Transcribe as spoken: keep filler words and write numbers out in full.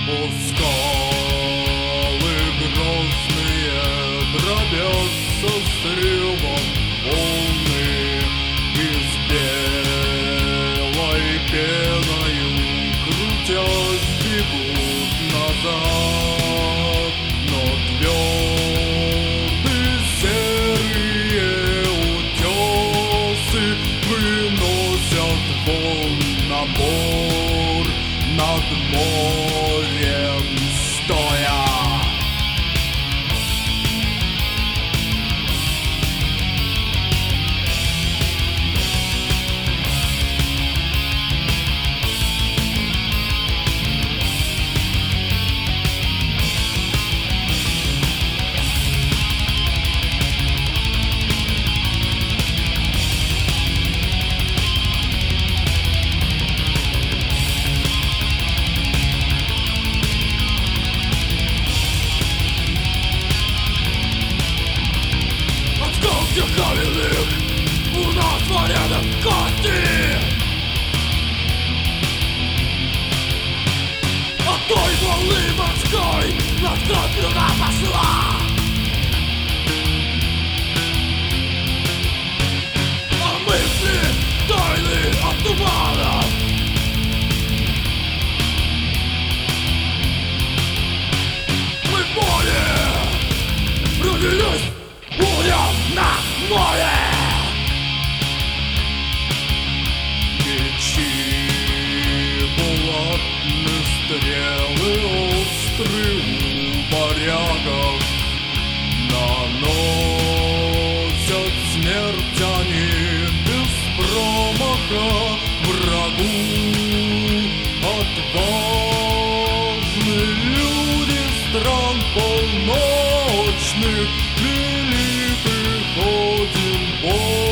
О, скалы грозные дробятся с ревом волны, и с белой пеною крутясь бегут назад. Но твердые серые утесы выносят вон напор над морем стоя. Каменных у нас порядок кости. От той волны морской над кровь рука пошла. А мысли тайны от тумана. Мы в море родились, уйдем на море. Мечи, булатные стрелы острые у варягов наносят смерть они без промаха врагу. Отважные люди стран полночных, великих один Бог.